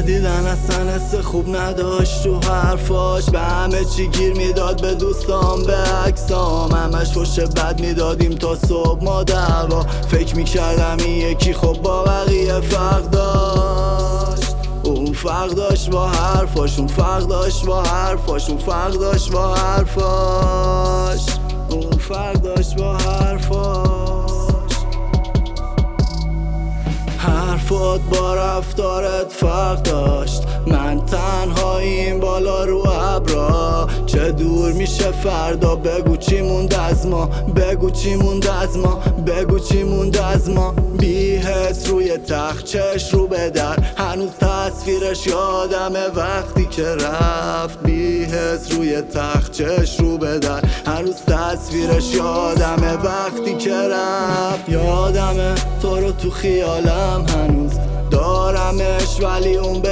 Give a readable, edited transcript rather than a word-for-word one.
ندیدن اصلا حس خوب نداشت تو حرفاش. به همه چی گیر میداد، به دوستام به عکسام همش فوش بد میدادیم تا صبح ما دعوا. فکر میکردم این یکی خب با بقیه فرق داشت. اون فرق داشت با حرفاش، اون فرق داشت با حرفاش، اون فرق داشت با حرفاش، اون فرق داشت با حرفاش. حرفات با رفتارت فرق داشت. من تنهاییم بالا رو ابرا، چه دور میشه فردا. بگو چی موند از ما، بگو چی موند از ما، بگو چی موند از ما. بی حس روی تخت چش رو به در، هنوز تصویرش یادمه وقتی که رفت. بی حس روی تخت چش رو به در، هنوز تصویرش یادمه وقتی که رفت. یادمه تو رو تو خیالم هنوز دارمش، ولی اون